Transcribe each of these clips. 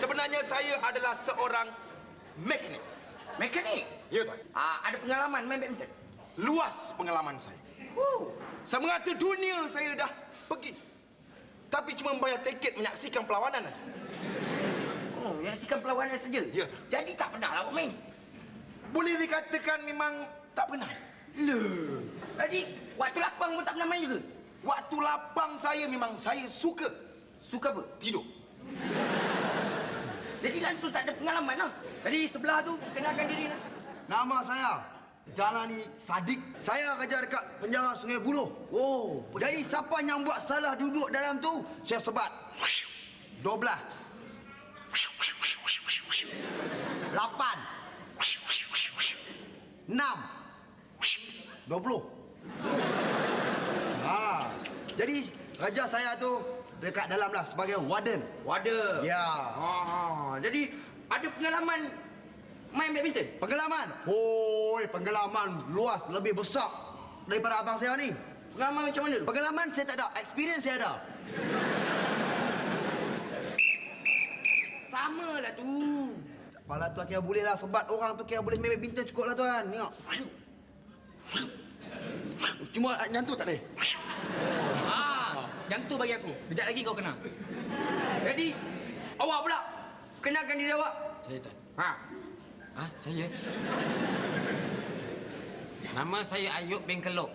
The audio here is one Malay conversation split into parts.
Sebenarnya saya adalah seorang mekanik. Mekanik? Ya, Tuan. Ada pengalaman main badminton? Luas pengalaman saya. Semerata dunia saya dah pergi. Tapi cuma bayar tiket menyaksikan perlawanan saja. Menyaksikan perlawanan saja? Ya. Jadi tak pernah awak main? Boleh dikatakan memang tak pernah. Jadi waktu lapang pun tak pernah main juga? Waktu lapang saya memang saya suka. Suka apa? Tidur. Jadi langsung tak ada pengalaman lah. Jadi sebelah tu kenalkan diri lah. Nama saya Jalani Sadik. Saya kerja dekat penjara Sungai Buloh. Jadi siapa yang buat salah duduk dalam tu, saya sebat 12 8 6 20. Jadi kerja saya tu dekat dalam lah sebagai warden. Warden? Ya. Jadi ada pengalaman main badminton? Pengalaman? Pengalaman luas, lebih besar daripada abang saya ni. Pengalaman macam mana? Pengalaman saya tak ada, experience saya ada. Sama lah tu. Apalah tuan, kira boleh lah sebat orang tu, kira boleh main badminton cukup lah tuan. Tengok. Cuma yang tu tak boleh. Yang tu bagi aku. Kejap lagi kau kena. Jadi awak pula kenalkan diri awak. Saya tak. Saya. Nama saya Ayub bin Kelok.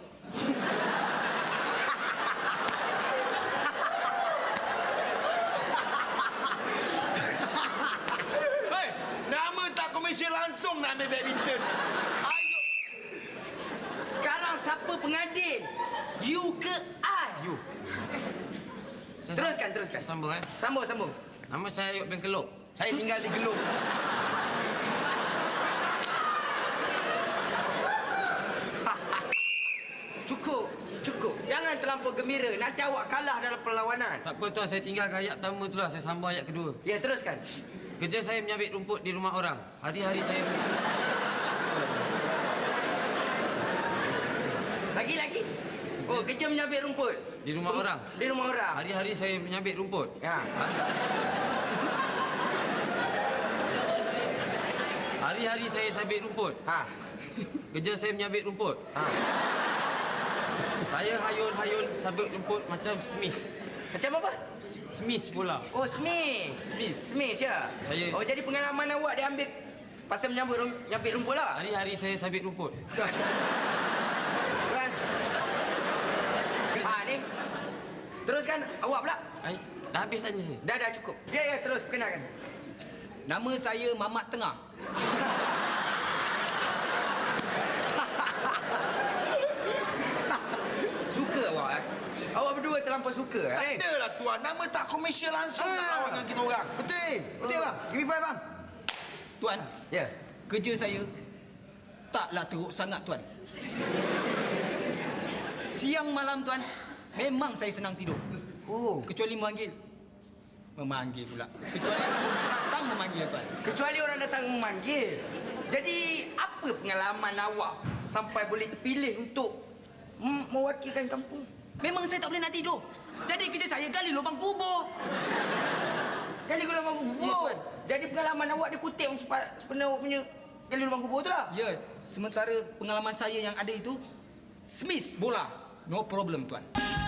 Hei, nama tak komersial langsung nak main badminton. Ayo. Sekarang siapa pengadil? You ke I? You. Teruskan. Sambung. Sambung. Nama saya Ayub bin Kelok. Saya tinggal di Gelung. Cukup. Jangan terlampau gembira. Nanti awak kalah dalam perlawanan. Tak apa tuan, saya tinggalkan ayat pertama tu lah. Saya sambung ayat kedua. Ya, teruskan. Kerja saya menyabit rumput di rumah orang. Hari-hari saya... Lagi. Kerja menyabit rumput. Di rumah orang. Di rumah orang. Hari-hari saya menyabit rumput. Ya. Hari-hari saya sabit rumput. Kerja saya menyabit rumput. Saya hayul-hayul sabit rumput macam Smith. Macam apa? Smith pula. Smith ya. Saya... jadi pengalaman awak dia ambil pasal menyabit rumput lah. Hari-hari saya sabit rumput. Tuan. Ni. Teruskan awak pula. Dah habis tanya saya. Dah cukup. Ya, terus perkenalkan. Nama saya Mamat Tengah. Suka awak Awak berdua terlampau suka Tak adalah tuan, nama tak komersial langsung nak lawan dengan kita orang. Betul bang. Give me five bang. Tuan, Ya. kerja saya taklah teruk sangat tuan. Siang malam tuan, memang saya senang tidur. Kecuali memanggil pula. Kecuali orang datang memanggil tuan. Kecuali orang datang memanggil. Jadi apa pengalaman awak sampai boleh terpilih untuk mewakilkan kampung? Memang saya tak boleh nak tidur. Jadi kerja saya gali lubang kubur. Gali lubang kubur? Ya, tuan. Jadi pengalaman awak dia kutip sebenarnya awak punya gali lubang kubur tu lah? Ya, sementara pengalaman saya yang ada itu Smith bola. No problem tuan.